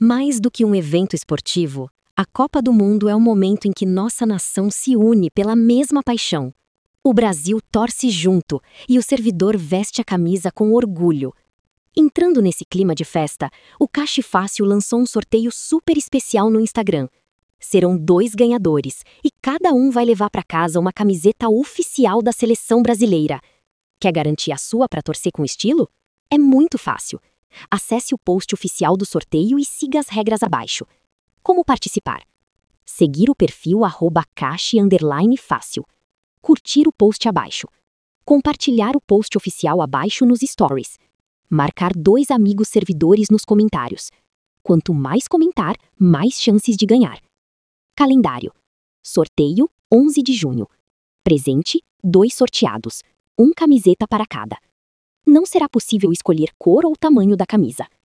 Mais do que um evento esportivo, a Copa do Mundo é um momento em que nossa nação se une pela mesma paixão. O Brasil torce junto e o servidor veste a camisa com orgulho. Entrando nesse clima de festa, o Cash Fácil lançou um sorteio super especial no Instagram. Serão 2 ganhadores e cada um vai levar para casa uma camiseta oficial da seleção brasileira. Quer garantir a sua para torcer com estilo? É muito fácil. Acesse o post oficial do sorteio e siga as regras abaixo. Como participar? Seguir o perfil @cash_fácil. Curtir o post abaixo. Compartilhar o post oficial abaixo nos stories. Marcar 2 amigos servidores nos comentários. Quanto mais comentar, mais chances de ganhar. Calendário. Sorteio, 11 de junho. Presente, 2 sorteados. 1 camiseta para cada. Não será possível escolher cor ou tamanho da camisa.